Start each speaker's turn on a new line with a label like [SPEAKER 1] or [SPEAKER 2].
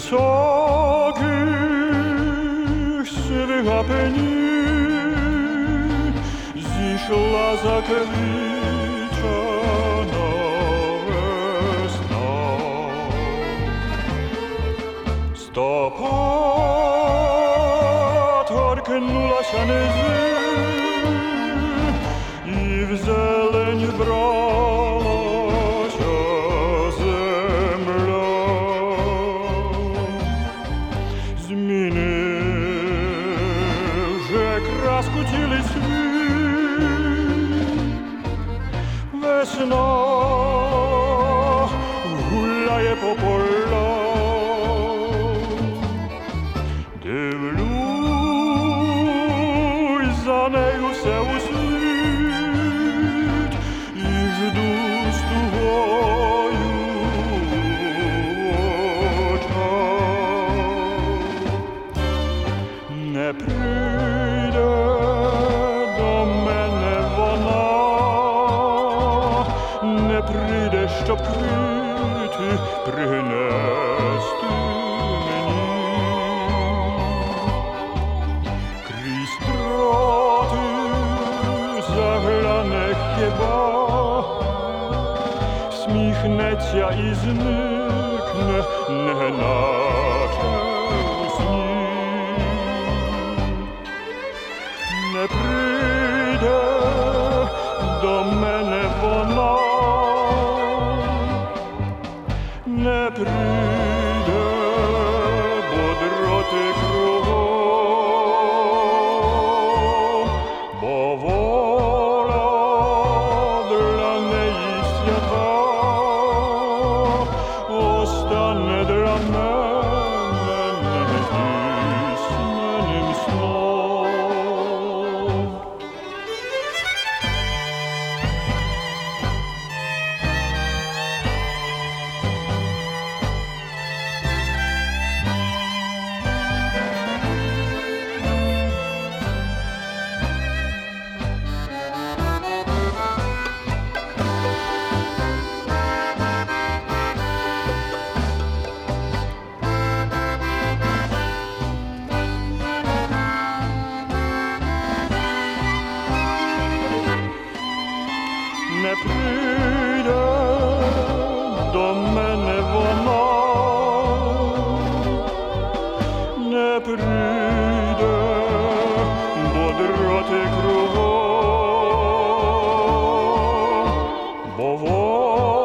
[SPEAKER 1] високих сивих апенів зійшла заквічана весна. Стопа торкнулася низи і в зелень вбралася земля. Змінив вже краску цілий світ. Весна гуляє по полях. Дивлюсь за нею все у світ і жду з тугою в очах. Не прийде до мене вона, не прийде, щоб квіти принести мені. Крізь дроти загляне хіба, сміхнеться і зникне, неначе у сні. Не прийде до мене вона, не прийде, бо дроти кругом, бо воля для неї свята остане для мене нездійсненим сном. Не прийде до мене вона, не прийде, бо дроти кругом, бо